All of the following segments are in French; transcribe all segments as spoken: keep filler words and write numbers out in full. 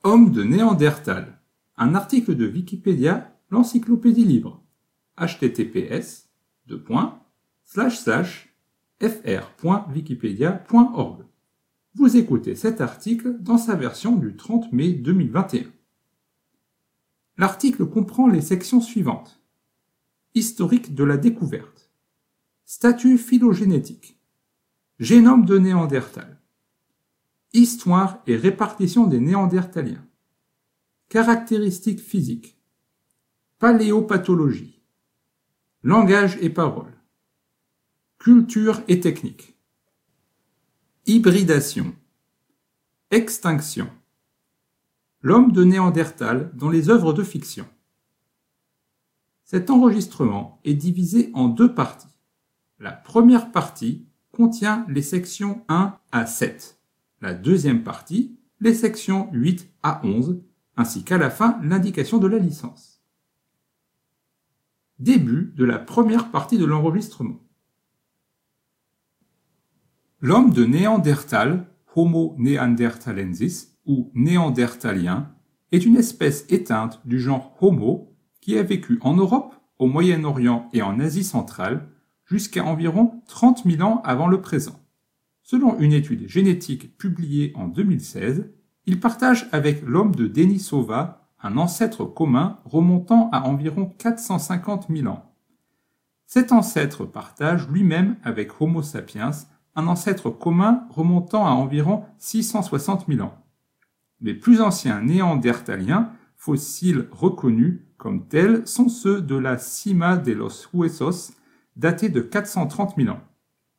Homme de Néandertal. Un article de Wikipédia, l'encyclopédie libre. h t t p s deux points slash slash f r point wikipedia point org. Vous écoutez cet article dans sa version du trente mai deux mille vingt et un. L'article comprend les sections suivantes. Historique de la découverte. Statut phylogénétique. Génome de Néandertal. Histoire et répartition des Néandertaliens. Caractéristiques physiques. Paléopathologie. Langage et parole. Culture et technique. Hybridation. Extinction. L'homme de Néandertal dans les œuvres de fiction. Cet enregistrement est divisé en deux parties. La première partie contient les sections un à sept. La deuxième partie, les sections huit à onze, ainsi qu'à la fin l'indication de la licence. Début de la première partie de l'enregistrement. L'homme de Néandertal, Homo neanderthalensis, ou néandertalien, est une espèce éteinte du genre Homo qui a vécu en Europe, au Moyen-Orient et en Asie centrale jusqu'à environ trente mille ans avant le présent. Selon une étude génétique publiée en deux mille seize, il partage avec l'homme de Denisova un ancêtre commun remontant à environ quatre cent cinquante mille ans. Cet ancêtre partage lui-même avec Homo sapiens un ancêtre commun remontant à environ six cent soixante mille ans. Les plus anciens néandertaliens fossiles reconnus comme tels sont ceux de la Cima de los Huesos, datés de quatre cent trente mille ans.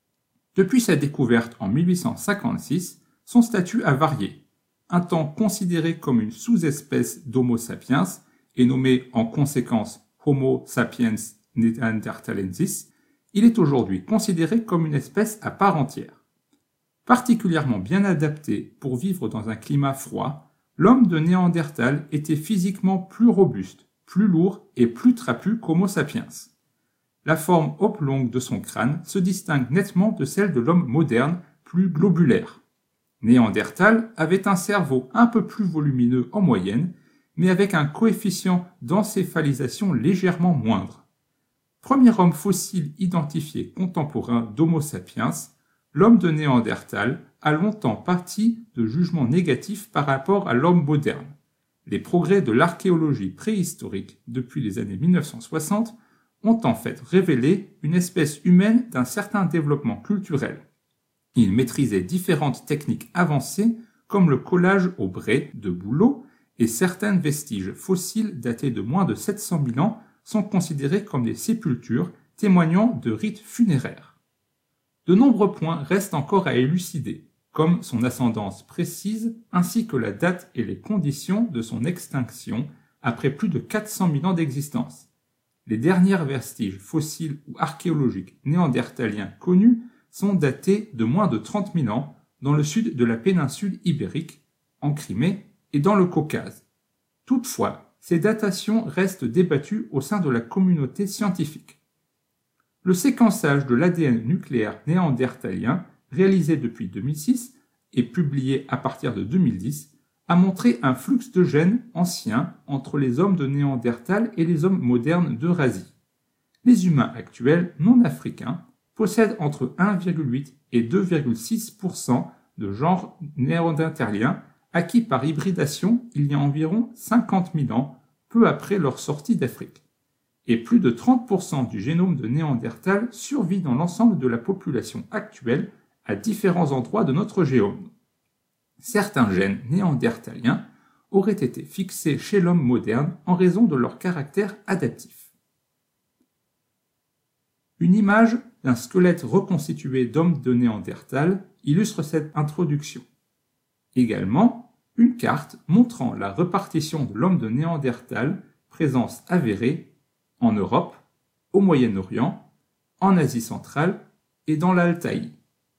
Depuis sa découverte en mille huit cent cinquante-six, son statut a varié. Un temps considéré comme une sous-espèce d'Homo sapiens et nommé en conséquence Homo sapiens neanderthalensis, il est aujourd'hui considéré comme une espèce à part entière. Particulièrement bien adapté pour vivre dans un climat froid, l'homme de Néandertal était physiquement plus robuste, plus lourd et plus trapu qu'Homo sapiens. La forme oblongue de son crâne se distingue nettement de celle de l'homme moderne, plus globulaire. Néandertal avait un cerveau un peu plus volumineux en moyenne, mais avec un coefficient d'encéphalisation légèrement moindre. Premier homme fossile identifié contemporain d'Homo sapiens, l'homme de Néandertal a longtemps pâti de jugements négatifs par rapport à l'homme moderne. Les progrès de l'archéologie préhistorique depuis les années mille neuf cent soixante ont en fait révélé une espèce humaine d'un certain développement culturel. Il maîtrisait différentes techniques avancées comme le collage au brai de bouleau et certains vestiges fossiles datés de moins de sept cent mille ans sont considérés comme des sépultures témoignant de rites funéraires. De nombreux points restent encore à élucider, comme son ascendance précise ainsi que la date et les conditions de son extinction après plus de quatre cent mille ans d'existence. Les derniers vestiges fossiles ou archéologiques néandertaliens connus sont datés de moins de trente mille ans dans le sud de la péninsule ibérique, en Crimée et dans le Caucase. Toutefois, ces datations restent débattues au sein de la communauté scientifique. Le séquençage de l'A D N nucléaire néandertalien, réalisé depuis deux mille six et publié à partir de deux mille dix, a montré un flux de gènes anciens entre les hommes de Néandertal et les hommes modernes d'Eurasie. Les humains actuels non africains possèdent entre un virgule huit et deux virgule six pour cent de genre néandertalien acquis par hybridation il y a environ cinquante mille ans, peu après leur sortie d'Afrique. Et plus de trente pour cent du génome de Néandertal survit dans l'ensemble de la population actuelle à différents endroits de notre génome. Certains gènes néandertaliens auraient été fixés chez l'homme moderne en raison de leur caractère adaptif. Une image d'un squelette reconstitué d'homme de Néandertal illustre cette introduction. Également, une carte montrant la répartition de l'homme de Néandertal, présence avérée en Europe, au Moyen-Orient, en Asie centrale et dans l'Altaï.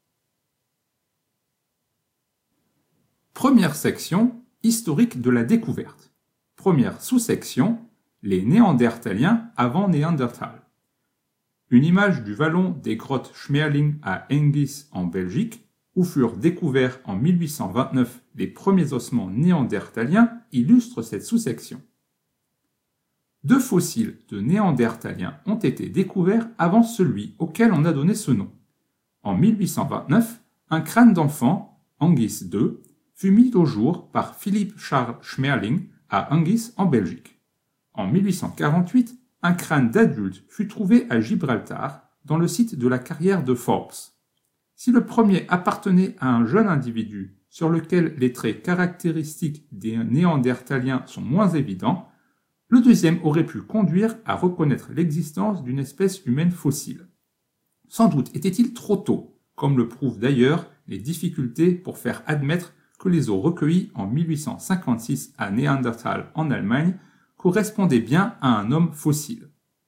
Première section, historique de la découverte. Première sous-section, les Néandertaliens avant Néandertal. Une image du vallon des grottes Schmerling à Hengis en Belgique, où furent découverts en mille huit cent vingt-neuf les premiers ossements néandertaliens, illustre cette sous-section. Deux fossiles de néandertaliens ont été découverts avant celui auquel on a donné ce nom. En mille huit cent vingt-neuf, un crâne d'enfant, Hengis deux, fut mis au jour par Philippe Charles Schmerling à Hengis en Belgique. En mille huit cent quarante-huit, un crâne d'adulte fut trouvé à Gibraltar, dans le site de la carrière de Forbes. Si le premier appartenait à un jeune individu sur lequel les traits caractéristiques des néandertaliens sont moins évidents, le deuxième aurait pu conduire à reconnaître l'existence d'une espèce humaine fossile. Sans doute était-il trop tôt, comme le prouvent d'ailleurs les difficultés pour faire admettre que les os recueillis en mille huit cent cinquante-six à Néandertal en Allemagne correspondaient bien à un homme fossile.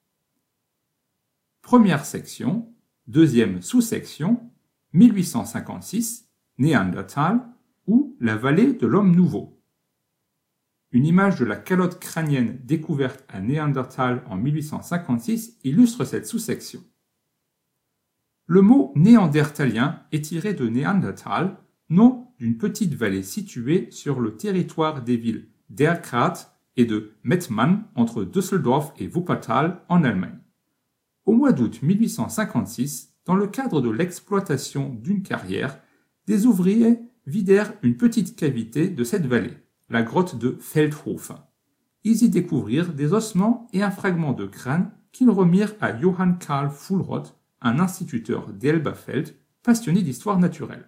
Première section, deuxième sous-section, mille huit cent cinquante-six, Néandertal ou la vallée de l'homme nouveau. Une image de la calotte crânienne découverte à Néandertal en mille huit cent cinquante-six illustre cette sous-section. Le mot néandertalien est tiré de Néandertal, nom d'une petite vallée située sur le territoire des villes d'Erkrath et de Mettmann entre Düsseldorf et Wuppertal en Allemagne. Au mois d'août mille huit cent cinquante-six, dans le cadre de l'exploitation d'une carrière, des ouvriers vidèrent une petite cavité de cette vallée, la grotte de Feldhofen. Ils y découvrirent des ossements et un fragment de crâne qu'ils remirent à Johann Karl Fuhlrott, un instituteur d'Elberfeld, passionné d'histoire naturelle.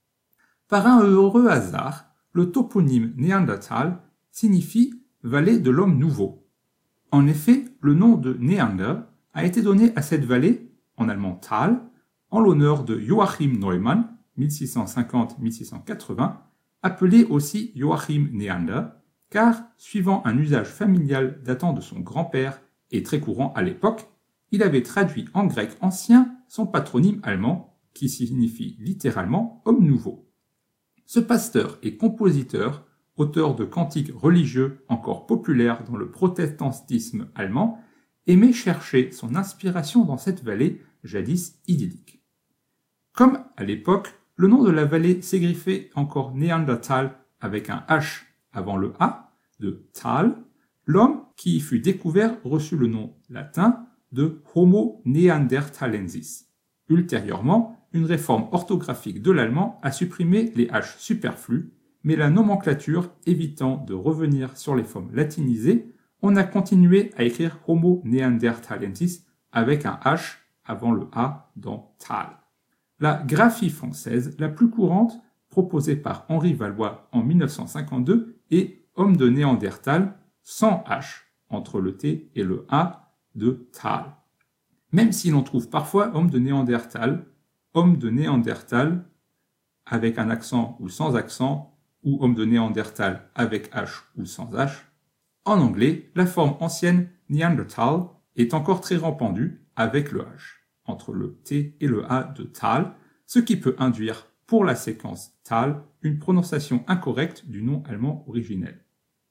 Par un heureux hasard, le toponyme Néandertal signifie « vallée de l'homme nouveau ». En effet, le nom de Neander a été donné à cette vallée, en allemand Tal, en l'honneur de Joachim Neumann, mille six cent cinquante à mille six cent quatre-vingts, appelé aussi Joachim Neander, car, suivant un usage familial datant de son grand-père et très courant à l'époque, il avait traduit en grec ancien son patronyme allemand, qui signifie littéralement « homme nouveau ». Ce pasteur et compositeur, auteur de cantiques religieux encore populaires dans le protestantisme allemand, aimait chercher son inspiration dans cette vallée jadis idyllique. Comme à l'époque, le nom de la vallée s'égriffait encore Néandertal avec un H avant le A de Tal, l'homme qui y fut découvert reçut le nom latin de Homo neanderthalensis. Ultérieurement, une réforme orthographique de l'allemand a supprimé les H superflus, mais la nomenclature évitant de revenir sur les formes latinisées, on a continué à écrire Homo neanderthalensis avec un H avant le A dans Tal. La graphie française la plus courante, proposée par Henri Valois en mille neuf cent cinquante-deux, est homme de Néandertal sans H entre le T et le A de Tal. Même si l'on trouve parfois homme de Néandertal, homme de Néandertal avec un accent ou sans accent, ou homme de Néandertal avec H ou sans H, en anglais, la forme ancienne Neanderthal est encore très répandue avec le H entre le T et le A de Tal, ce qui peut induire pour la séquence Tal une prononciation incorrecte du nom allemand originel.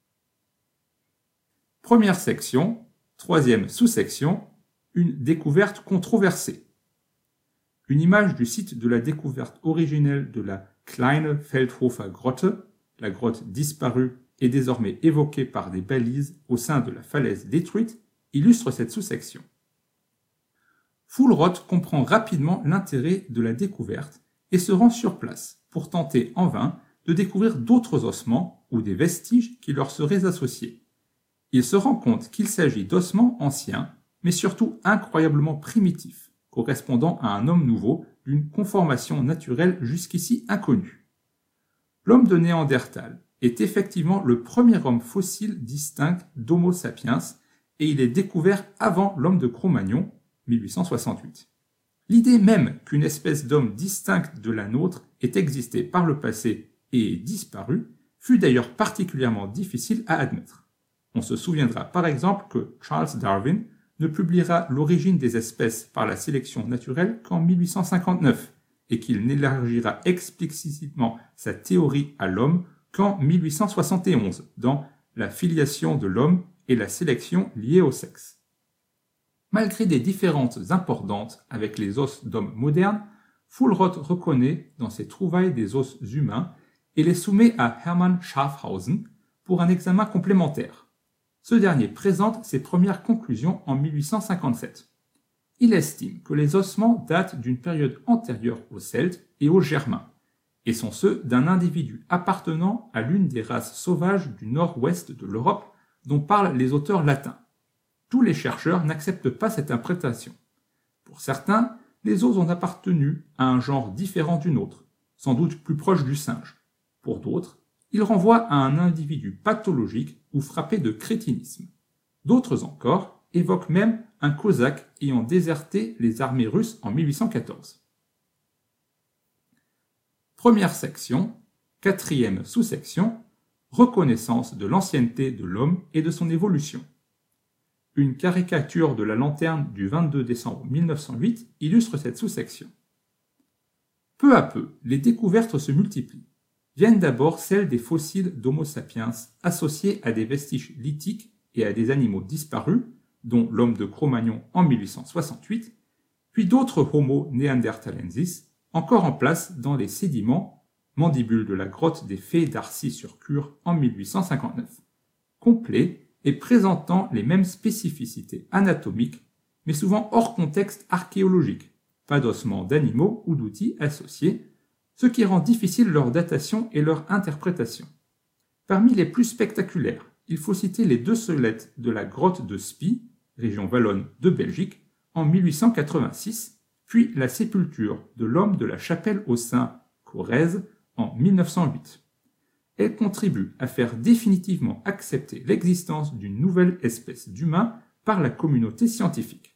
Première section, troisième sous-section, une découverte controversée. Une image du site de la découverte originelle de la Kleine Feldhofer Grotte, la grotte disparue et désormais évoquée par des balises au sein de la falaise détruite, illustre cette sous-section. Fuhlrott comprend rapidement l'intérêt de la découverte et se rend sur place pour tenter en vain de découvrir d'autres ossements ou des vestiges qui leur seraient associés. Il se rend compte qu'il s'agit d'ossements anciens, mais surtout incroyablement primitifs, correspondant à un homme nouveau d'une conformation naturelle jusqu'ici inconnue. L'homme de Néandertal est effectivement le premier homme fossile distinct d'Homo sapiens et il est découvert avant l'homme de Cro-Magnon, mille huit cent soixante-huit. L'idée même qu'une espèce d'homme distincte de la nôtre ait existé par le passé et ait disparu fut d'ailleurs particulièrement difficile à admettre. On se souviendra par exemple que Charles Darwin ne publiera l'origine des espèces par la sélection naturelle qu'en mille huit cent cinquante-neuf et qu'il n'élargira explicitement sa théorie à l'homme qu'en mille huit cent soixante et onze dans La filiation de l'homme et la sélection liée au sexe. Malgré des différences importantes avec les os d'hommes modernes, Fuhlrott reconnaît dans ses trouvailles des os humains et les soumet à Hermann Schaafhausen pour un examen complémentaire. Ce dernier présente ses premières conclusions en mille huit cent cinquante-sept. Il estime que les ossements datent d'une période antérieure aux Celtes et aux Germains, et sont ceux d'un individu appartenant à l'une des races sauvages du nord-ouest de l'Europe dont parlent les auteurs latins. Tous les chercheurs n'acceptent pas cette interprétation. Pour certains, les os ont appartenu à un genre différent du nôtre, sans doute plus proche du singe. Pour d'autres, ils renvoient à un individu pathologique ou frappé de crétinisme. D'autres encore évoquent même un cosaque ayant déserté les armées russes en mille huit cent quatorze. Première section, quatrième sous-section, reconnaissance de l'ancienneté de l'homme et de son évolution. Une caricature de la lanterne du vingt-deux décembre mille neuf cent huit illustre cette sous-section. Peu à peu, les découvertes se multiplient. Viennent d'abord celles des fossiles d'Homo sapiens associés à des vestiges lithiques et à des animaux disparus, dont l'homme de Cro-Magnon en mille huit cent soixante-huit, puis d'autres Homo neanderthalensis, encore en place dans les sédiments, mandibule de la grotte des Fées d'Arcy-sur-Cure en mille huit cent cinquante-neuf, complets et présentant les mêmes spécificités anatomiques, mais souvent hors contexte archéologique, pas d'ossements d'animaux ou d'outils associés, ce qui rend difficile leur datation et leur interprétation. Parmi les plus spectaculaires, il faut citer les deux squelettes de la grotte de Spie, région wallonne de Belgique, en mille huit cent quatre-vingt-six, puis la sépulture de l'homme de la chapelle aux Saints, Corrèze, en mille neuf cent huit. Elle contribue à faire définitivement accepter l'existence d'une nouvelle espèce d'humain par la communauté scientifique.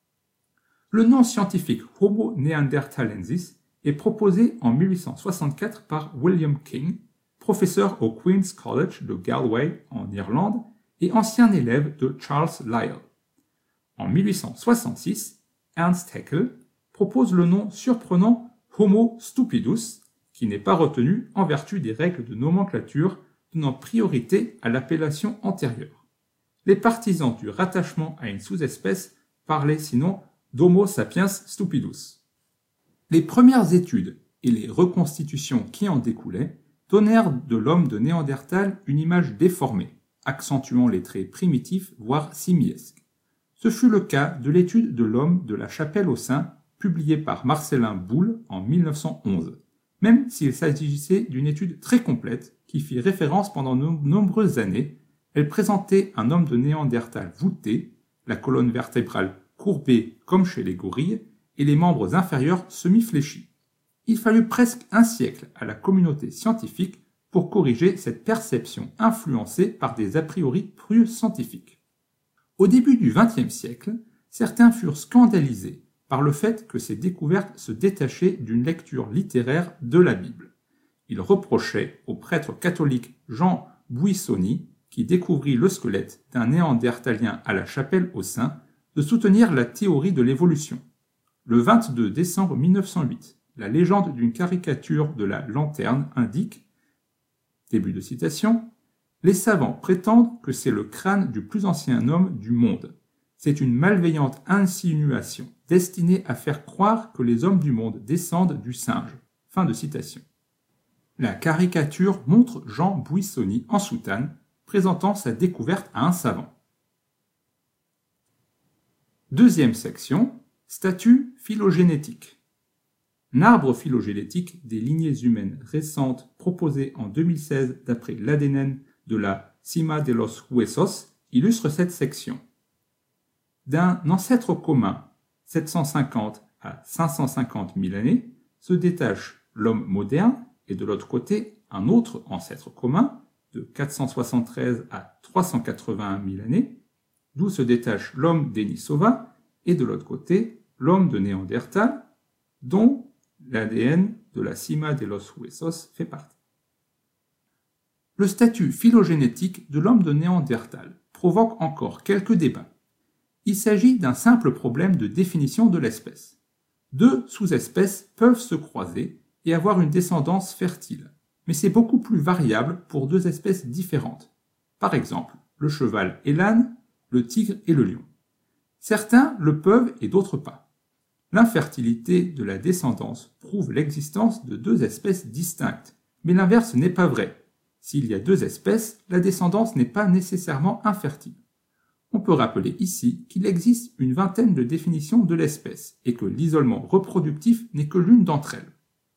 Le nom scientifique Homo neanderthalensis est proposé en mille huit cent soixante-quatre par William King, professeur au Queen's College de Galway en Irlande et ancien élève de Charles Lyell. En mille huit cent soixante-six, Ernst Haeckel propose le nom surprenant Homo stupidus, qui n'est pas retenu en vertu des règles de nomenclature donnant priorité à l'appellation antérieure. Les partisans du rattachement à une sous-espèce parlaient sinon d'Homo sapiens stupidus. Les premières études et les reconstitutions qui en découlaient donnèrent de l'homme de Néandertal une image déformée, accentuant les traits primitifs, voire simiesques. Ce fut le cas de l'étude de l'homme de la chapelle aux Saints, publiée par Marcellin Boule en mille neuf cent onze, même s'il s'agissait d'une étude très complète qui fit référence pendant de nombreuses années. Elle présentait un homme de Néandertal voûté, la colonne vertébrale courbée comme chez les gorilles, et les membres inférieurs semi-fléchis. Il fallut presque un siècle à la communauté scientifique pour corriger cette perception influencée par des a priori plus scientifiques. Au début du vingtième siècle, certains furent scandalisés par le fait que ces découvertes se détachaient d'une lecture littéraire de la Bible. Ils reprochaient au prêtre catholique Jean Buissoni, qui découvrit le squelette d'un néandertalien à la chapelle aux Saints, de soutenir la théorie de l'évolution. Le vingt-deux décembre mille neuf cent huit, la légende d'une caricature de la lanterne indique, début de citation, « Les savants prétendent que c'est le crâne du plus ancien homme du monde. C'est une malveillante insinuation destinée à faire croire que les hommes du monde descendent du singe. » Fin de citation. La caricature montre Jean Buissoni en soutane, présentant sa découverte à un savant. Deuxième section, statut phylogénétique. L'arbre phylogénétique des lignées humaines récentes proposé en deux mille seize d'après l'A D N de la Cima de los Huesos illustre cette section. D'un ancêtre commun, sept cent cinquante à cinq cent cinquante mille années, se détache l'homme moderne et de l'autre côté un autre ancêtre commun, de quatre cent soixante-treize à trois cent quatre-vingt-un mille années, d'où se détache l'homme Denisova et de l'autre côté l'homme de Néandertal, dont l'A D N de la Cima de los Huesos fait partie. Le statut phylogénétique de l'homme de Néandertal provoque encore quelques débats. Il s'agit d'un simple problème de définition de l'espèce. Deux sous-espèces peuvent se croiser et avoir une descendance fertile, mais c'est beaucoup plus variable pour deux espèces différentes. Par exemple, le cheval et l'âne, le tigre et le lion. Certains le peuvent et d'autres pas. L'infertilité de la descendance prouve l'existence de deux espèces distinctes, mais l'inverse n'est pas vrai. S'il y a deux espèces, la descendance n'est pas nécessairement infertile. On peut rappeler ici qu'il existe une vingtaine de définitions de l'espèce et que l'isolement reproductif n'est que l'une d'entre elles.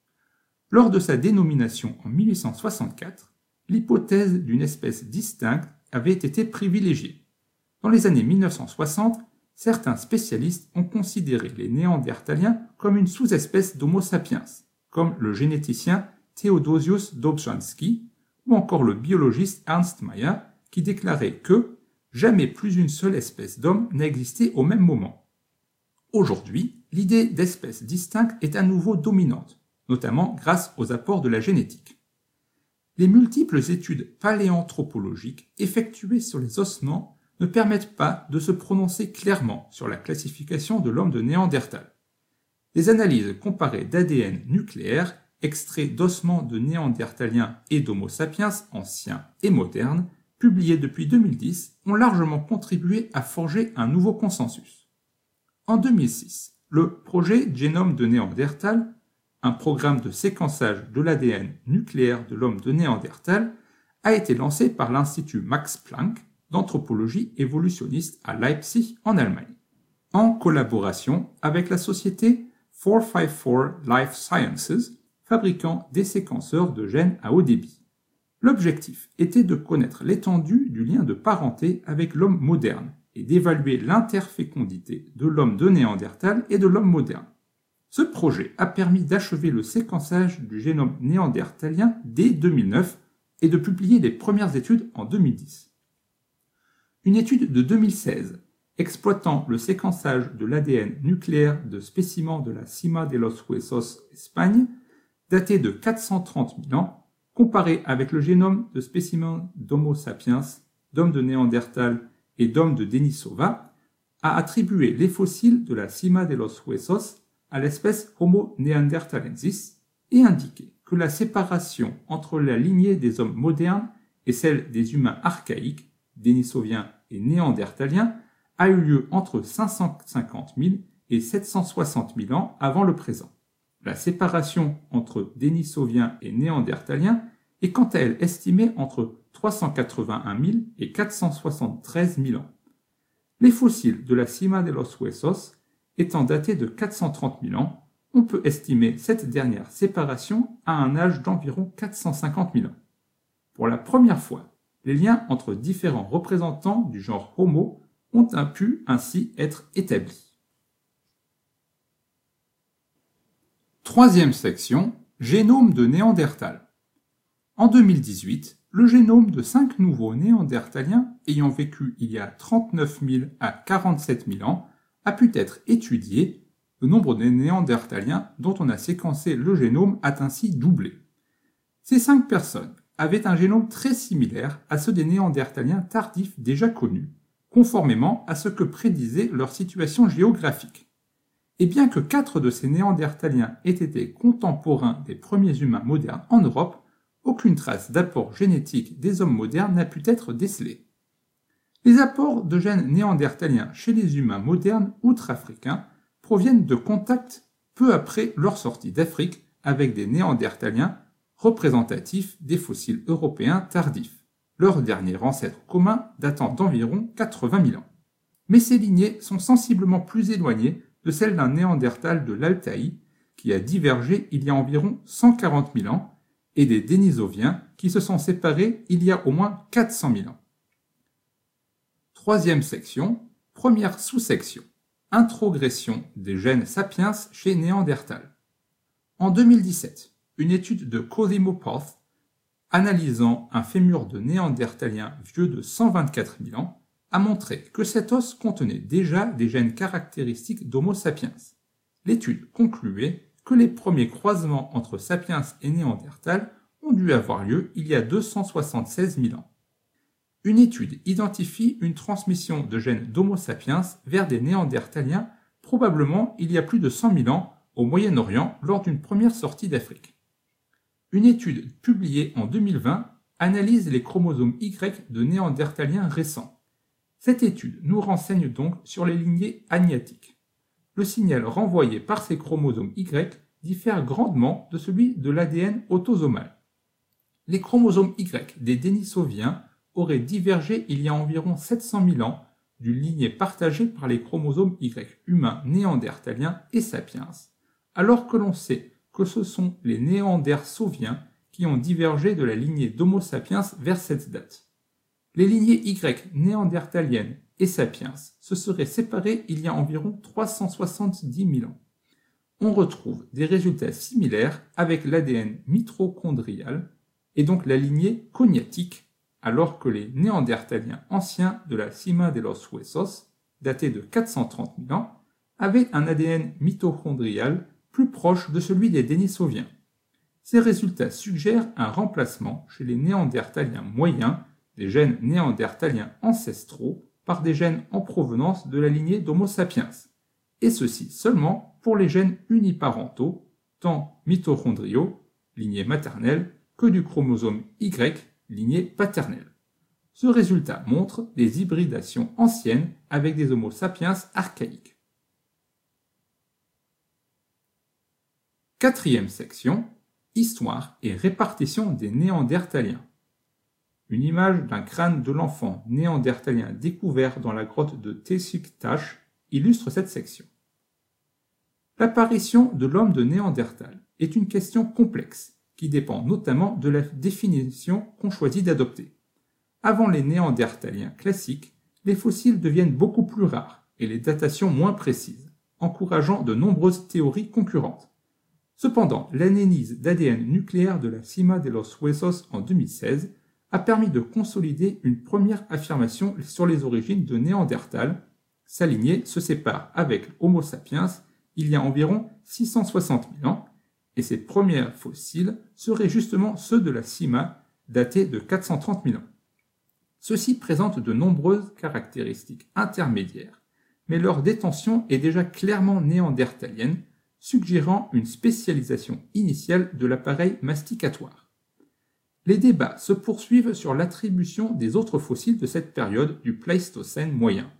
Lors de sa dénomination en mille huit cent soixante-quatre, l'hypothèse d'une espèce distincte avait été privilégiée. Dans les années mille neuf cent soixante, certains spécialistes ont considéré les Néandertaliens comme une sous-espèce d'Homo sapiens, comme le généticien Theodosius Dobzhansky ou encore le biologiste Ernst Mayr, qui déclarait que jamais plus une seule espèce d'homme n'a existé au même moment. Aujourd'hui, l'idée d'espèce distincte est à nouveau dominante, notamment grâce aux apports de la génétique. Les multiples études paléanthropologiques effectuées sur les ossements ne permettent pas de se prononcer clairement sur la classification de l'homme de Néandertal. Les analyses comparées d'A D N nucléaire, extraits d'ossements de Néandertaliens et d'Homo sapiens anciens et modernes, publiées depuis deux mille dix, ont largement contribué à forger un nouveau consensus. En deux mille six, le projet Génome de Néandertal, un programme de séquençage de l'A D N nucléaire de l'homme de Néandertal, a été lancé par l'Institut Max Planck d'anthropologie évolutionniste à Leipzig en Allemagne, en collaboration avec la société quatre cent cinquante-quatre Life Sciences, fabricant des séquenceurs de gènes à haut débit. L'objectif était de connaître l'étendue du lien de parenté avec l'homme moderne et d'évaluer l'interfécondité de l'homme de Néandertal et de l'homme moderne. Ce projet a permis d'achever le séquençage du génome néandertalien dès deux mille neuf et de publier les premières études en deux mille dix. Une étude de deux mille seize, exploitant le séquençage de l'A D N nucléaire de spécimens de la Cima de los Huesos, Espagne, daté de quatre cent trente mille ans, comparé avec le génome de spécimens d'Homo sapiens, d'hommes de Néandertal et d'hommes de Denisova, a attribué les fossiles de la Cima de los Huesos à l'espèce Homo neanderthalensis et indiqué que la séparation entre la lignée des hommes modernes et celle des humains archaïques, dénisoviens et néandertaliens, a eu lieu entre cinq cent cinquante mille et sept cent soixante mille ans avant le présent. La séparation entre dénisoviens et néandertaliens est quant à elle estimée entre trois cent quatre-vingt-un mille et quatre cent soixante-treize mille ans. Les fossiles de la Cima de los Huesos étant datés de quatre cent trente mille ans, on peut estimer cette dernière séparation à un âge d'environ quatre cent cinquante mille ans. Pour la première fois, les liens entre différents représentants du genre Homo ont pu ainsi être établis. Troisième section, génome de Néandertal. En deux mille dix-huit, le génome de cinq nouveaux néandertaliens ayant vécu il y a trente-neuf mille à quarante-sept mille ans a pu être étudié. Le nombre de néandertaliens dont on a séquencé le génome a ainsi doublé. Ces cinq personnes avaient un génome très similaire à ceux des néandertaliens tardifs déjà connus, conformément à ce que prédisait leur situation géographique. Et bien que quatre de ces néandertaliens aient été contemporains des premiers humains modernes en Europe, aucune trace d'apport génétique des hommes modernes n'a pu être décelée. Les apports de gènes néandertaliens chez les humains modernes outre-africains proviennent de contacts peu après leur sortie d'Afrique avec des néandertaliens représentatifs des fossiles européens tardifs, leur dernier ancêtre commun datant d'environ quatre-vingt mille ans. Mais ces lignées sont sensiblement plus éloignées de celles d'un néandertal de l'Altaï qui a divergé il y a environ cent quarante mille ans et des dénisoviens qui se sont séparés il y a au moins quatre cent mille ans. Troisième section, première sous-section, introgression des gènes sapiens chez Néandertal. En deux mille dix-sept, une étude de Cosimo Porth, analysant un fémur de néandertalien vieux de cent vingt-quatre mille ans, a montré que cet os contenait déjà des gènes caractéristiques d'Homo sapiens. L'étude concluait que les premiers croisements entre sapiens et Néandertal ont dû avoir lieu il y a deux cent soixante-seize mille ans. Une étude identifie une transmission de gènes d'Homo sapiens vers des Néandertaliens probablement il y a plus de cent mille ans au Moyen-Orient lors d'une première sortie d'Afrique. Une étude publiée en deux mille vingt analyse les chromosomes Y de Néandertaliens récents. Cette étude nous renseigne donc sur les lignées agnatiques. le signal renvoyé par ces chromosomes Y diffère grandement de celui de l'A D N autosomal. Les chromosomes Y des Denisoviens auraient divergé il y a environ sept cent mille ans d'une lignée partagée par les chromosomes Y humains néandertaliens et sapiens, alors que l'on sait que ce sont les néandersoviens qui ont divergé de la lignée d'Homo sapiens vers cette date. Les lignées Y néandertaliennes et sapiens se seraient séparées il y a environ trois cent soixante-dix mille ans. On retrouve des résultats similaires avec l'A D N mitochondrial et donc la lignée cognatique, alors que les néandertaliens anciens de la cima de los huesos, datés de quatre cent trente mille ans, avaient un A D N mitochondrial plus proche de celui des Denisoviens. Ces résultats suggèrent un remplacement chez les néandertaliens moyens des gènes néandertaliens ancestraux par des gènes en provenance de la lignée d'Homo sapiens, et ceci seulement pour les gènes uniparentaux, tant mitochondriaux, lignée maternelle, que du chromosome Y, lignée paternelle. Ce résultat montre des hybridations anciennes avec des Homo sapiens archaïques. Quatrième section, histoire et répartition des néandertaliens. Une image d'un crâne de l'enfant néandertalien découvert dans la grotte de Tesiktash illustre cette section. L'apparition de l'homme de Néandertal est une question complexe qui dépend notamment de la définition qu'on choisit d'adopter. Avant les néandertaliens classiques, les fossiles deviennent beaucoup plus rares et les datations moins précises, encourageant de nombreuses théories concurrentes. Cependant, l'analyse d'A D N nucléaire de la cima de los huesos en deux mille seize a permis de consolider une première affirmation sur les origines de Néandertal. Sa lignée se sépare avec Homo sapiens il y a environ six cent soixante mille ans, et ces premiers fossiles seraient justement ceux de la cima, datés de quatre cent trente mille ans. Ceux-ci présentent de nombreuses caractéristiques intermédiaires, mais leur détention est déjà clairement néandertalienne, suggérant une spécialisation initiale de l'appareil masticatoire. Les débats se poursuivent sur l'attribution des autres fossiles de cette période du Pléistocène moyen.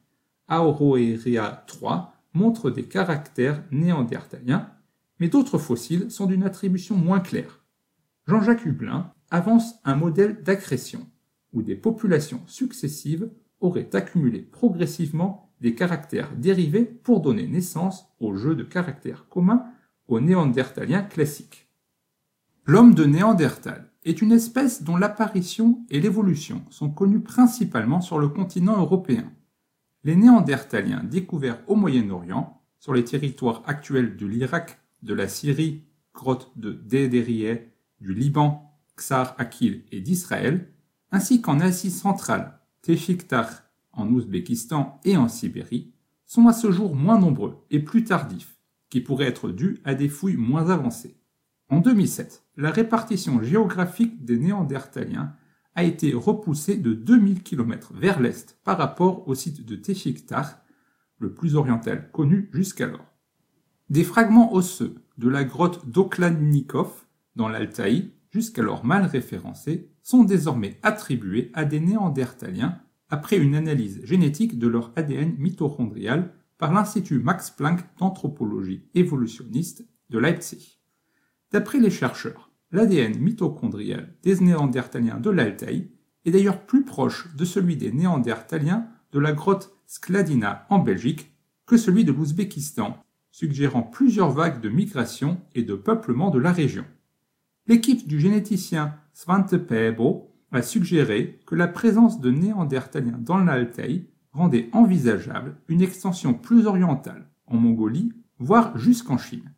Aoroeria trois montre des caractères néandertaliens, mais d'autres fossiles sont d'une attribution moins claire. Jean-Jacques Hublin avance un modèle d'accrétion, où des populations successives auraient accumulé progressivement des caractères dérivés pour donner naissance au jeu de caractères communs aux néandertaliens classiques. L'homme de Néandertal est une espèce dont l'apparition et l'évolution sont connues principalement sur le continent européen. Les Néandertaliens découverts au Moyen-Orient, sur les territoires actuels de l'Irak, de la Syrie, grotte de Dédérieh, du Liban, Ksar Akil et d'Israël, ainsi qu'en Asie centrale, Tefiktar, en Ouzbékistan et en Sibérie, sont à ce jour moins nombreux et plus tardifs, qui pourraient être dus à des fouilles moins avancées. En deux mille sept, la répartition géographique des Néandertaliens a été repoussée de deux mille kilomètres vers l'est par rapport au site de Tefiktar, le plus oriental connu jusqu'alors. Des fragments osseux de la grotte d'Okladnikov, dans l'Altaï, jusqu'alors mal référencés, sont désormais attribués à des Néandertaliens après une analyse génétique de leur A D N mitochondrial par l'Institut Max Planck d'anthropologie évolutionniste de Leipzig. D'après les chercheurs, l'A D N mitochondrial des Néandertaliens de l'Altaï est d'ailleurs plus proche de celui des Néandertaliens de la grotte Skladina en Belgique que celui de l'Ouzbékistan, suggérant plusieurs vagues de migration et de peuplement de la région. L'équipe du généticien Svante Pääbo a suggéré que la présence de Néandertaliens dans l'Altaï rendait envisageable une extension plus orientale, en Mongolie, voire jusqu'en Chine.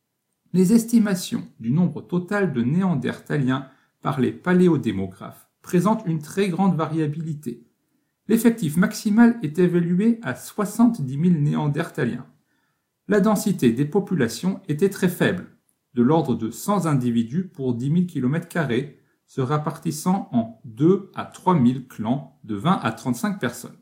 Les estimations du nombre total de Néandertaliens par les paléodémographes présentent une très grande variabilité. L'effectif maximal est évalué à soixante-dix mille Néandertaliens. La densité des populations était très faible, de l'ordre de cent individus pour dix mille kilomètres carrés, se répartissant en deux à trois mille clans de vingt à trente-cinq personnes.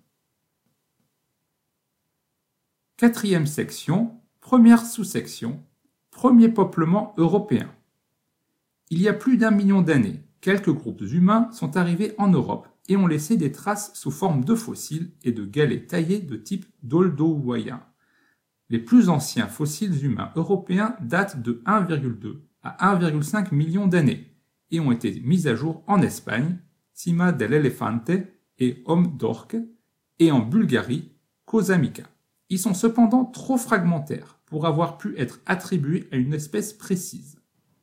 Quatrième section, première sous-section, premier peuplement européen. Il y a plus d'un million d'années, quelques groupes humains sont arrivés en Europe et ont laissé des traces sous forme de fossiles et de galets taillés de type doldowayen. Les plus anciens fossiles humains européens datent de un virgule deux à un virgule cinq million d'années et ont été mis à jour en Espagne, Cima del Elefante et Homme d'Orque, et en Bulgarie, Cosamica. Ils sont cependant trop fragmentaires pour avoir pu être attribués à une espèce précise.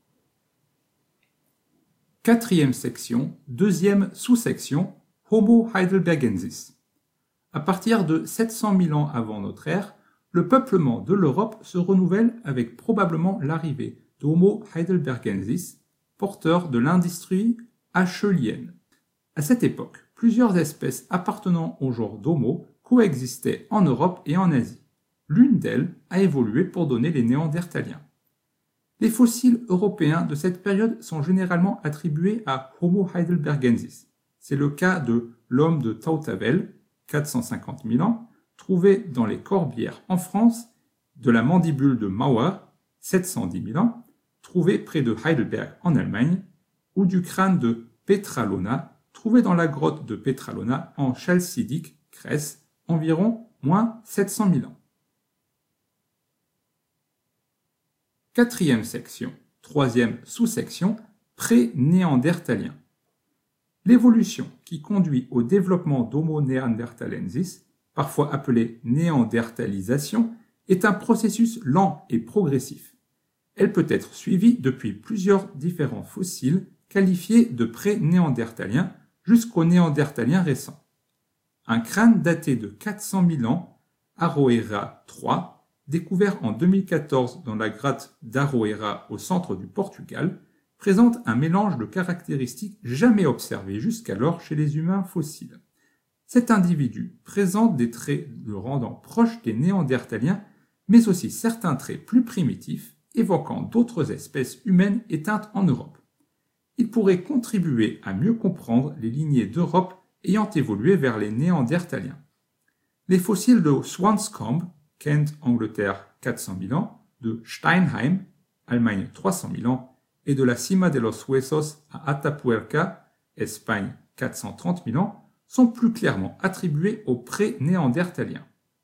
Quatrième section, deuxième sous-section, Homo heidelbergensis. À partir de sept cent mille ans avant notre ère, le peuplement de l'Europe se renouvelle avec probablement l'arrivée d'Homo heidelbergensis, porteur de l'industrie acheulienne. À cette époque, plusieurs espèces appartenant au genre d'Homo coexistaient en Europe et en Asie. L'une d'elles a évolué pour donner les Néandertaliens. Les fossiles européens de cette période sont généralement attribués à Homo heidelbergensis. C'est le cas de l'homme de Tautavel, quatre cent cinquante mille ans, trouvé dans les Corbières en France, de la mandibule de Mauer, sept cent dix mille ans, trouvé près de Heidelberg en Allemagne, ou du crâne de Petralona, trouvé dans la grotte de Petralona en Chalcidique, Grèce, environ moins sept cent mille ans. Quatrième section, troisième sous-section, pré-néandertalien. L'évolution qui conduit au développement d'Homo neanderthalensis, parfois appelée néandertalisation, est un processus lent et progressif. Elle peut être suivie depuis plusieurs différents fossiles qualifiés de pré-néandertaliens jusqu'aux néandertaliens récents. Un crâne daté de quatre cent mille ans, Aroeira trois, découvert en deux mille quatorze dans la grotte d'Aroeira au centre du Portugal, présente un mélange de caractéristiques jamais observées jusqu'alors chez les humains fossiles. Cet individu présente des traits le rendant proche des néandertaliens, mais aussi certains traits plus primitifs, évoquant d'autres espèces humaines éteintes en Europe. Il pourrait contribuer à mieux comprendre les lignées d'Europe ayant évolué vers les néandertaliens. Les fossiles de Swanscombe, Kent, Angleterre, quatre cent mille ans, de Steinheim, Allemagne, trois cent mille ans, et de la Cima de los Huesos à Atapuerca, Espagne, quatre cent trente mille ans, sont plus clairement attribués aux pré-néandertaliens.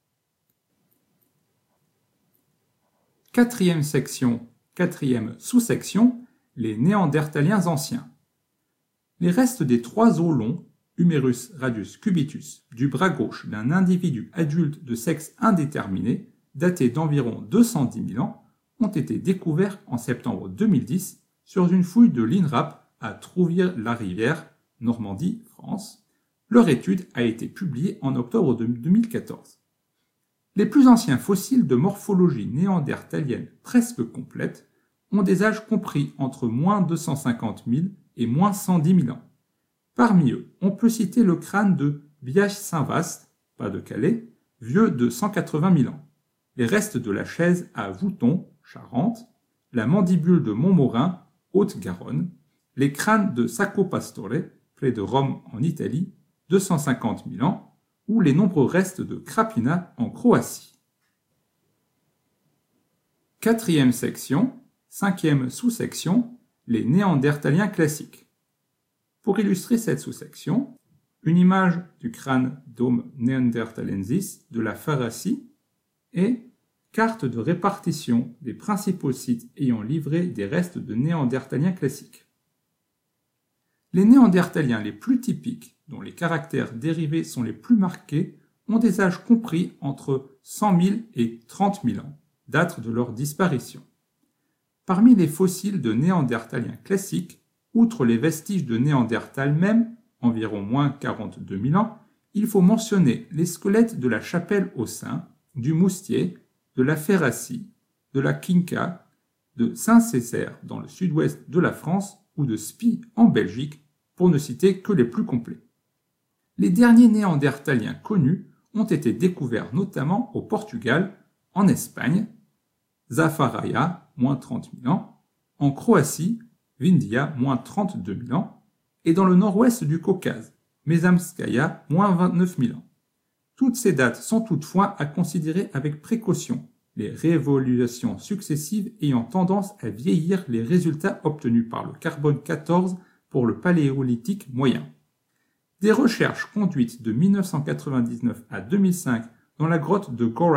Quatrième section, quatrième sous-section, les néandertaliens anciens. Les restes des trois os longs, Humerus radius cubitus, du bras gauche d'un individu adulte de sexe indéterminé, daté d'environ deux cent dix mille ans, ont été découverts en septembre deux mille dix sur une fouille de l'INRAP à Trouville-la-Rivière, Normandie, France. Leur étude a été publiée en octobre deux mille quatorze. Les plus anciens fossiles de morphologie néandertalienne presque complète ont des âges compris entre moins deux cent cinquante mille et moins cent dix mille ans. Parmi eux, on peut citer le crâne de Biach-Saint-Vaast, pas de Calais, vieux de cent quatre-vingt mille ans, les restes de la chaise à Vouton, Charente, la mandibule de Montmorin, Haute-Garonne, les crânes de Sacco Pastore, près de Rome en Italie, deux cent cinquante mille ans, ou les nombreux restes de Krapina en Croatie. Quatrième section, cinquième sous-section, les néandertaliens classiques. Pour illustrer cette sous-section, une image du crâne d'Homo neanderthalensis de la Pharracie et carte de répartition des principaux sites ayant livré des restes de néandertaliens classiques. Les néandertaliens les plus typiques, dont les caractères dérivés sont les plus marqués, ont des âges compris entre cent mille et trente mille ans, date de leur disparition. Parmi les fossiles de néandertaliens classiques, outre les vestiges de Néandertal même, environ moins quarante-deux mille ans, il faut mentionner les squelettes de la Chapelle aux Saints, du Moustier, de la Pharracie, de la Kinka, de Saint-Césaire dans le sud-ouest de la France ou de Spie en Belgique, pour ne citer que les plus complets. Les derniers néandertaliens connus ont été découverts notamment au Portugal, en Espagne, Zafaraya, moins trente mille ans, en Croatie, Vindia, moins trente-deux mille ans, et dans le nord-ouest du Caucase, Mezamskaya, moins vingt-neuf mille ans. Toutes ces dates sont toutefois à considérer avec précaution, les réévaluations successives ayant tendance à vieillir les résultats obtenus par le carbone quatorze pour le paléolithique moyen. Des recherches conduites de mille neuf cent quatre-vingt-dix-neuf à deux mille cinq dans la grotte de Gorham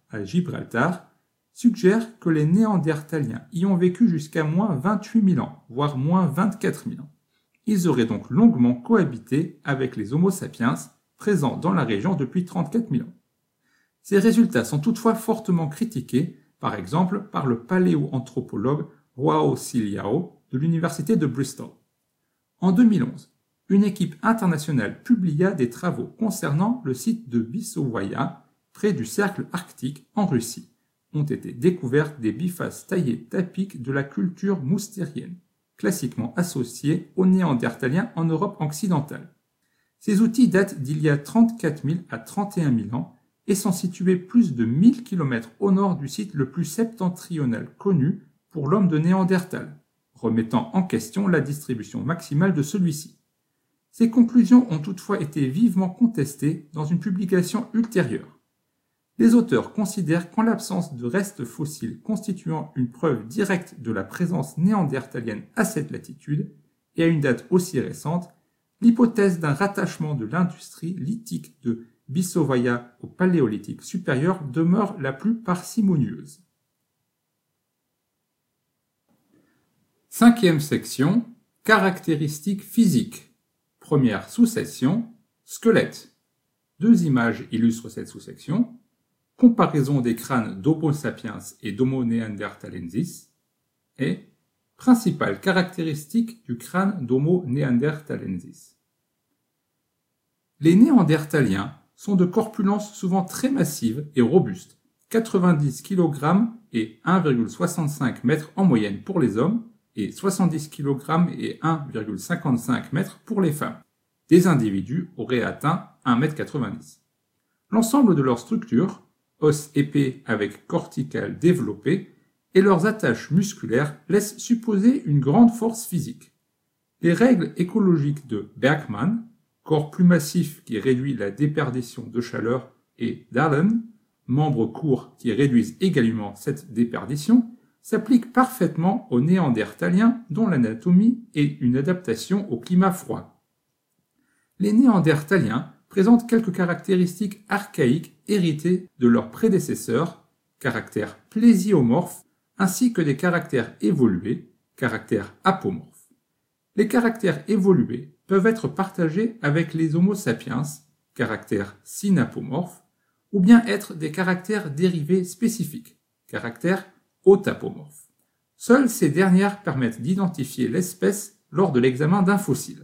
à Gibraltar, suggère que les Néandertaliens y ont vécu jusqu'à moins vingt-huit mille ans, voire moins vingt-quatre mille ans. Ils auraient donc longuement cohabité avec les Homo sapiens présents dans la région depuis trente-quatre mille ans. Ces résultats sont toutefois fortement critiqués, par exemple par le paléoanthropologue João Cilhao de l'université de Bristol. En deux mille onze, une équipe internationale publia des travaux concernant le site de Bissovoïa, près du cercle arctique en Russie. Ont été découvertes des bifaces taillées tapiques de la culture moustérienne, classiquement associée aux Néandertaliens en Europe occidentale. Ces outils datent d'il y a trente-quatre mille à trente et un mille ans et sont situés plus de mille kilomètres au nord du site le plus septentrional connu pour l'homme de Néandertal, remettant en question la distribution maximale de celui-ci. Ces conclusions ont toutefois été vivement contestées dans une publication ultérieure. Les auteurs considèrent qu'en l'absence de restes fossiles constituant une preuve directe de la présence néandertalienne à cette latitude et à une date aussi récente, l'hypothèse d'un rattachement de l'industrie lithique de Bissovoïa au Paléolithique supérieur demeure la plus parcimonieuse. Cinquième section, caractéristiques physiques. Première sous-section, squelette. Deux images illustrent cette sous-section. Comparaison des crânes d'Homo sapiens et d'Homo neanderthalensis. Et principales caractéristiques du crâne d'Homo neanderthalensis. Les Néandertaliens sont de corpulence souvent très massive et robuste, quatre-vingt-dix kilogrammes et un virgule soixante-cinq mètres en moyenne pour les hommes, et soixante-dix kilogrammes et un virgule cinquante-cinq mètres pour les femmes. Des individus auraient atteint un mètre quatre-vingt-dix. L'ensemble de leur structure, os épais avec corticale développée, et leurs attaches musculaires laissent supposer une grande force physique. Les règles écologiques de Bergman, corps plus massif qui réduit la déperdition de chaleur, et d'Allen, membres courts qui réduisent également cette déperdition, s'applique parfaitement aux Néandertaliens dont l'anatomie est une adaptation au climat froid. Les Néandertaliens présentent quelques caractéristiques archaïques héritées de leurs prédécesseurs, caractères plésiomorphes, ainsi que des caractères évolués, caractères apomorphes. Les caractères évolués peuvent être partagés avec les Homo sapiens, caractères synapomorphes, ou bien être des caractères dérivés spécifiques, caractères autapomorphes. Seules ces dernières permettent d'identifier l'espèce lors de l'examen d'un fossile.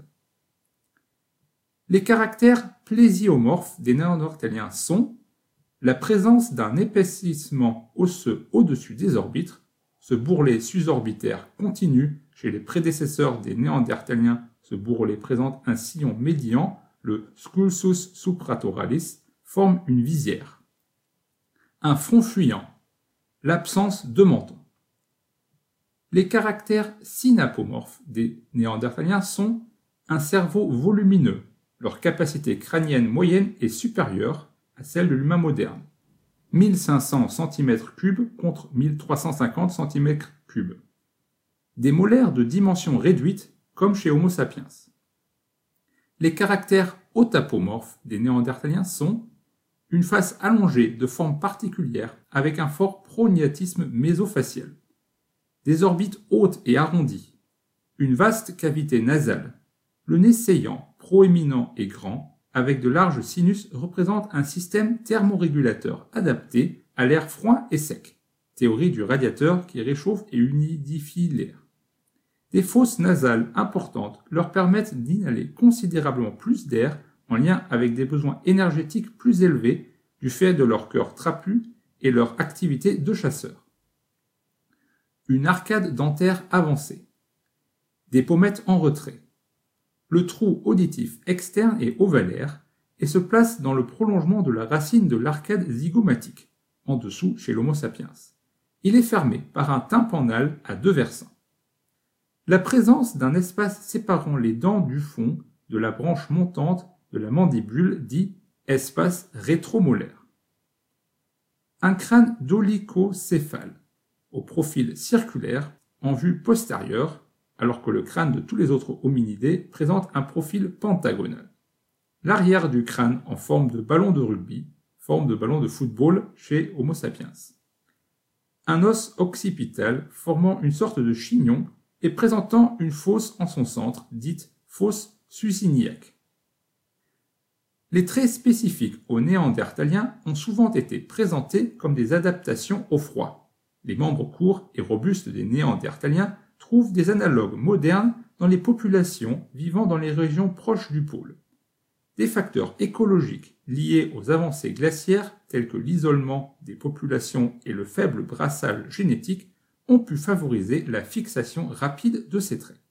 Les caractères plésiomorphes des Néandertaliens sont la présence d'un épaississement osseux au-dessus des orbites, ce bourrelet susorbitaire continu chez les prédécesseurs des Néandertaliens. Ce bourrelet présente un sillon médian, le sculsus supratoralis, forme une visière. Un front fuyant. L'absence de menton. Les caractères synapomorphes des Néandertaliens sont un cerveau volumineux. Leur capacité crânienne moyenne est supérieure à celle de l'humain moderne. mille cinq cents centimètres cubes contre mille trois cent cinquante centimètres cubes. Des molaires de dimension réduite comme chez Homo sapiens. Les caractères autapomorphes des Néandertaliens sont une face allongée de forme particulière avec un fort prognatisme mésofacial, des orbites hautes et arrondies, une vaste cavité nasale, le nez saillant, proéminent et grand, avec de larges sinus représente un système thermorégulateur adapté à l'air froid et sec, théorie du radiateur qui réchauffe et humidifie l'air. Des fosses nasales importantes leur permettent d'inhaler considérablement plus d'air en lien avec des besoins énergétiques plus élevés du fait de leur cœur trapu et leur activité de chasseur. Une arcade dentaire avancée. Des pommettes en retrait. Le trou auditif externe est ovalaire et se place dans le prolongement de la racine de l'arcade zygomatique, en dessous chez l'Homo sapiens. Il est fermé par un tympanal à deux versants. La présence d'un espace séparant les dents du fond de la branche montante de la mandibule dit espace rétromolaire. Un crâne dolicocéphale, au profil circulaire, en vue postérieure, alors que le crâne de tous les autres hominidés présente un profil pentagonal. L'arrière du crâne en forme de ballon de rugby, forme de ballon de football chez Homo sapiens. Un os occipital formant une sorte de chignon et présentant une fosse en son centre, dite fosse suciniaque. Les traits spécifiques aux Néandertaliens ont souvent été présentés comme des adaptations au froid. Les membres courts et robustes des Néandertaliens trouvent des analogues modernes dans les populations vivant dans les régions proches du pôle. Des facteurs écologiques liés aux avancées glaciaires, tels que l'isolement des populations et le faible brassage génétique, ont pu favoriser la fixation rapide de ces traits.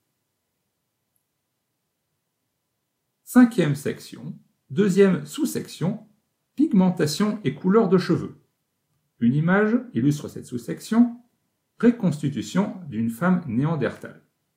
Cinquième section, deuxième sous-section, pigmentation et couleur de cheveux. Une image illustre cette sous-section, reconstitution d'une femme néandertale.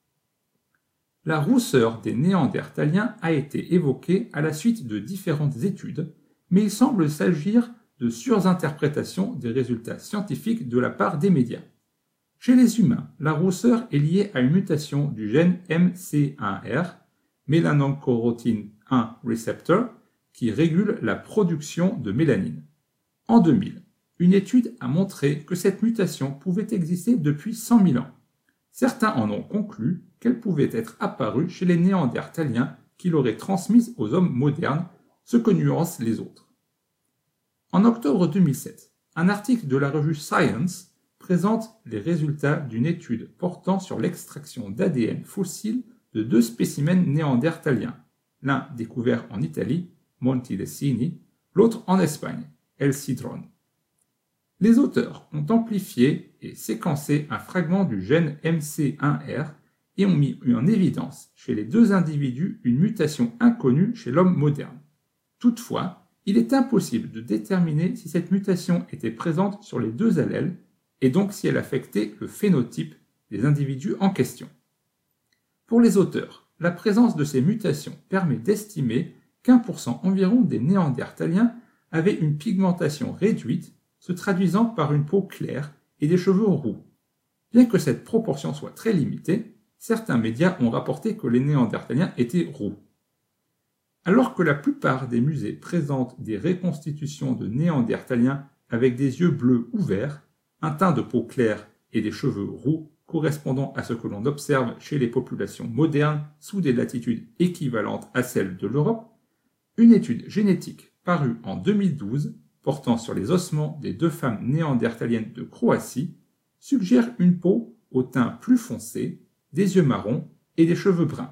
La rousseur des Néandertaliens a été évoquée à la suite de différentes études, mais il semble s'agir de surinterprétations des résultats scientifiques de la part des médias. Chez les humains, la rousseur est liée à une mutation du gène M C un R, mélanocorotyne un receptor, qui régule la production de mélanine. En deux mille, une étude a montré que cette mutation pouvait exister depuis cent mille ans. Certains en ont conclu qu'elle pouvait être apparue chez les Néandertaliens qui l'auraient transmise aux hommes modernes, ce que nuancent les autres. En octobre deux mille sept, un article de la revue Science présente les résultats d'une étude portant sur l'extraction d'A D N fossile de deux spécimens néandertaliens, l'un découvert en Italie, Montedesini, l'autre en Espagne, El Cidrón. Les auteurs ont amplifié et séquencé un fragment du gène M C un R et ont mis en évidence chez les deux individus une mutation inconnue chez l'homme moderne. Toutefois, il est impossible de déterminer si cette mutation était présente sur les deux allèles et donc si elle affectait le phénotype des individus en question. Pour les auteurs, la présence de ces mutations permet d'estimer qu'un pour cent environ des Néandertaliens avaient une pigmentation réduite, se traduisant par une peau claire et des cheveux roux. Bien que cette proportion soit très limitée, certains médias ont rapporté que les Néandertaliens étaient roux. Alors que la plupart des musées présentent des reconstitutions de Néandertaliens avec des yeux bleus ou verts, un teint de peau claire et des cheveux roux correspondant à ce que l'on observe chez les populations modernes sous des latitudes équivalentes à celles de l'Europe, une étude génétique parue en deux mille douze portant sur les ossements des deux femmes néandertaliennes de Croatie suggère une peau au teint plus foncé, des yeux marrons et des cheveux bruns.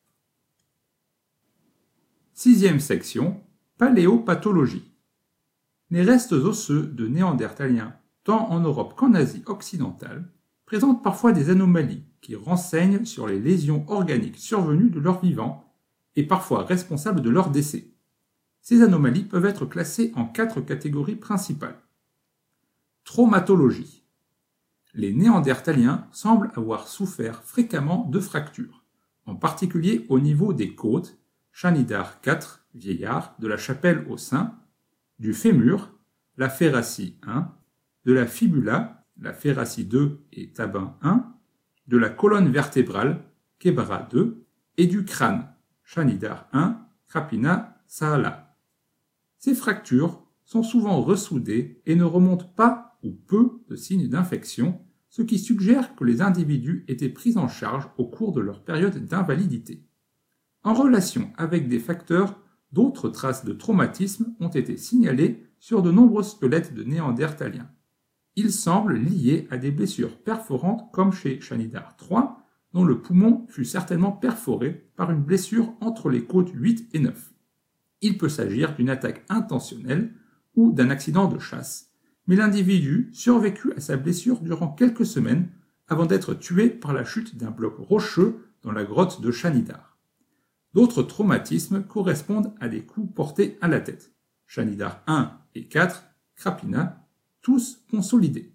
Sixième section, paléopathologie. Les restes osseux de Néandertaliens, tant en Europe qu'en Asie occidentale, présentent parfois des anomalies qui renseignent sur les lésions organiques survenues de leur vivant et parfois responsables de leur décès. Ces anomalies peuvent être classées en quatre catégories principales. Traumatologie. Les Néandertaliens semblent avoir souffert fréquemment de fractures, en particulier au niveau des côtes, Shanidar quatre, vieillard, de la chapelle au sein, du fémur, la Ferracie un, de la fibula, la Ferracie deux et Tabin un, de la colonne vertébrale, Kebra deux, et du crâne, Shanidar un, Krapina Saala. Ces fractures sont souvent ressoudées et ne remontent pas ou peu de signes d'infection, ce qui suggère que les individus étaient pris en charge au cours de leur période d'invalidité. En relation avec des facteurs, d'autres traces de traumatisme ont été signalées sur de nombreux squelettes de Néandertaliens. Ils semblent liés à des blessures perforantes comme chez Shanidar trois, dont le poumon fut certainement perforé par une blessure entre les côtes huit et neuf. Il peut s'agir d'une attaque intentionnelle ou d'un accident de chasse, mais l'individu survécut à sa blessure durant quelques semaines avant d'être tué par la chute d'un bloc rocheux dans la grotte de Shanidar. D'autres traumatismes correspondent à des coups portés à la tête. Shanidar un et quatre, Krapina, tous consolidés.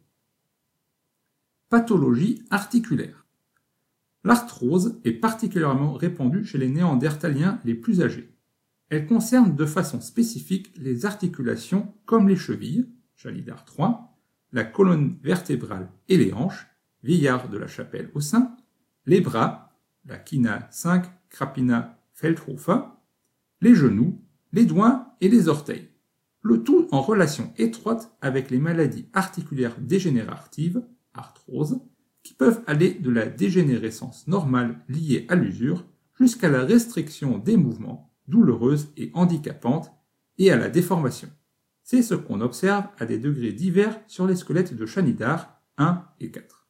Pathologie articulaire. L'arthrose est particulièrement répandue chez les Néandertaliens les plus âgés. Elle concerne de façon spécifique les articulations comme les chevilles, Shanidar trois, la colonne vertébrale et les hanches, vieillard de la chapelle au sein, les bras, la Kina cinq, Krapina Feldhofer, les genoux, les doigts et les orteils. le tout en relation étroite avec les maladies articulaires dégénératives, arthrose, qui peuvent aller de la dégénérescence normale liée à l'usure jusqu'à la restriction des mouvements, douloureuse et handicapante, et à la déformation. C'est ce qu'on observe à des degrés divers sur les squelettes de Shanidar un et quatre.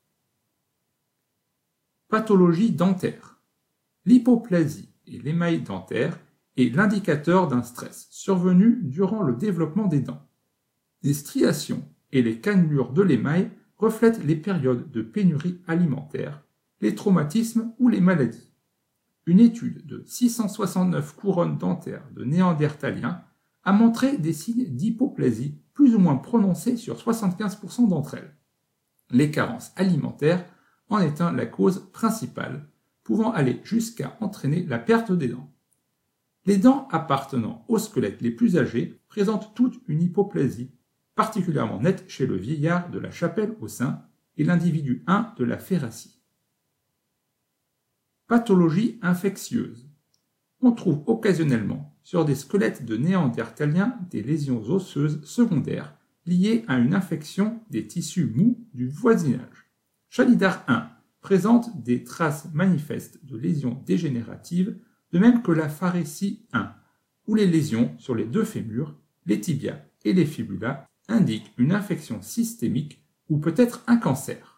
Pathologie dentaire. L'hypoplasie et l'émail dentaire est l'indicateur d'un stress survenu durant le développement des dents. Les striations et les cannelures de l'émail reflètent les périodes de pénurie alimentaire, les traumatismes ou les maladies. Une étude de six cent soixante-neuf couronnes dentaires de néandertaliens a montré des signes d'hypoplasie plus ou moins prononcés sur soixante-quinze pour cent d'entre elles. Les carences alimentaires en étant la cause principale, pouvant aller jusqu'à entraîner la perte des dents. Les dents appartenant aux squelettes les plus âgés présentent toutes une hypoplasie, particulièrement nette chez le vieillard de la Chapelle aux Saints et l'individu un de la Ferracie. Pathologie infectieuse. On trouve occasionnellement sur des squelettes de néandertaliens des lésions osseuses secondaires liées à une infection des tissus mous du voisinage. Shanidar un présente des traces manifestes de lésions dégénératives, de même que la Pharécie un, où les lésions sur les deux fémurs, les tibias et les fibulas indiquent une infection systémique ou peut-être un cancer.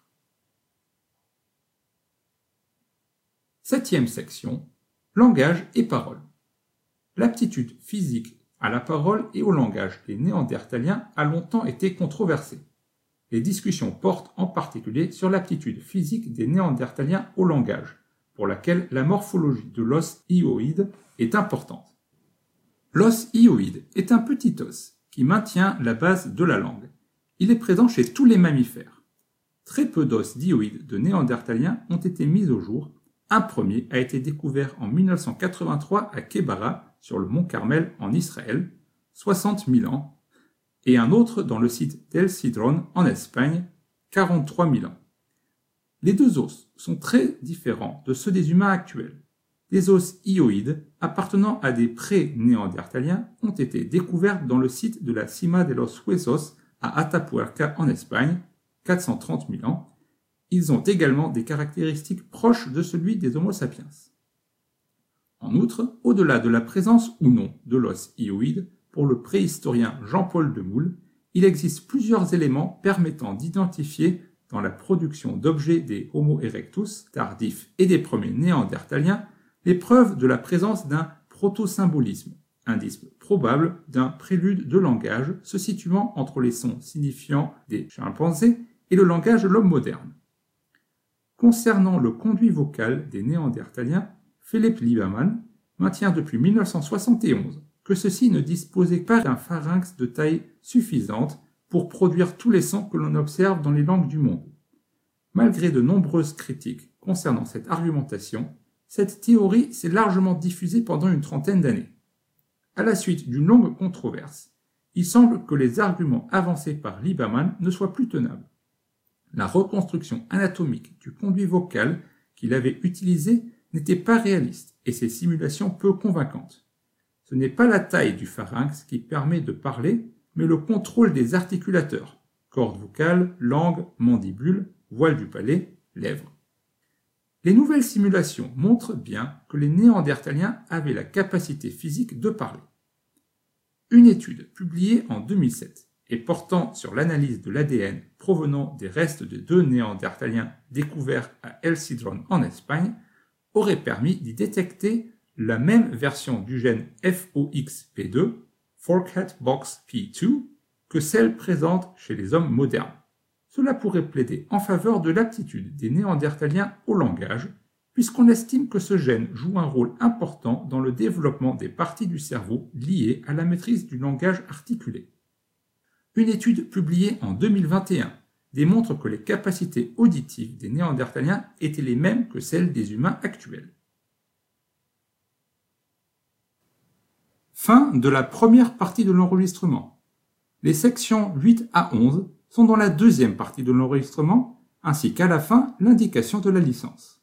Septième section, langage et parole. L'aptitude physique à la parole et au langage des néandertaliens a longtemps été controversée. Les discussions portent en particulier sur l'aptitude physique des néandertaliens au langage, pour laquelle la morphologie de l'os hyoïde est importante. L'os hyoïde est un petit os qui maintient la base de la langue. Il est présent chez tous les mammifères. Très peu d'os hyoïdes de néandertaliens ont été mis au jour. Un premier a été découvert en mille neuf cent quatre-vingt-trois à Kebara, sur le mont Carmel en Israël, soixante mille ans, et un autre dans le site d'El Cidrón en Espagne, quarante-trois mille ans. Les deux os sont très différents de ceux des humains actuels. Des os hyoïdes appartenant à des pré-néandertaliens ont été découverts dans le site de la Cima de los Huesos à Atapuerca en Espagne, quatre cent trente mille ans. Ils ont également des caractéristiques proches de celui des Homo sapiens. En outre, au-delà de la présence ou non de l'os hyoïde, pour le préhistorien Jean-Paul Demoule, il existe plusieurs éléments permettant d'identifier dans la production d'objets des Homo erectus tardifs et des premiers néandertaliens les preuves de la présence d'un proto-symbolisme, indice probable d'un prélude de langage se situant entre les sons signifiants des chimpanzés et le langage de l'homme moderne. Concernant le conduit vocal des néandertaliens, Philippe Lieberman maintient depuis mille neuf cent soixante et onze que ceux-ci ne disposaient pas d'un pharynx de taille suffisante pour produire tous les sons que l'on observe dans les langues du monde. Malgré de nombreuses critiques concernant cette argumentation, cette théorie s'est largement diffusée pendant une trentaine d'années. À la suite d'une longue controverse, il semble que les arguments avancés par Lieberman ne soient plus tenables. La reconstruction anatomique du conduit vocal qu'il avait utilisé n'était pas réaliste et ses simulations peu convaincantes. Ce n'est pas la taille du pharynx qui permet de parler, mais le contrôle des articulateurs, cordes vocales, langue, mandibule, voile du palais, lèvres. Les nouvelles simulations montrent bien que les néandertaliens avaient la capacité physique de parler. Une étude publiée en deux mille sept et portant sur l'analyse de l'A D N provenant des restes de deux néandertaliens découverts à El Cidrón en Espagne aurait permis d'y détecter la même version du gène F O X P deux, Forkhead Box P deux, que celle présente chez les hommes modernes. Cela pourrait plaider en faveur de l'aptitude des néandertaliens au langage, puisqu'on estime que ce gène joue un rôle important dans le développement des parties du cerveau liées à la maîtrise du langage articulé. Une étude publiée en deux mille vingt et un démontre que les capacités auditives des néandertaliens étaient les mêmes que celles des humains actuels. Fin de la première partie de l'enregistrement. Les sections huit à onze sont dans la deuxième partie de l'enregistrement, ainsi qu'à la fin l'indication de la licence.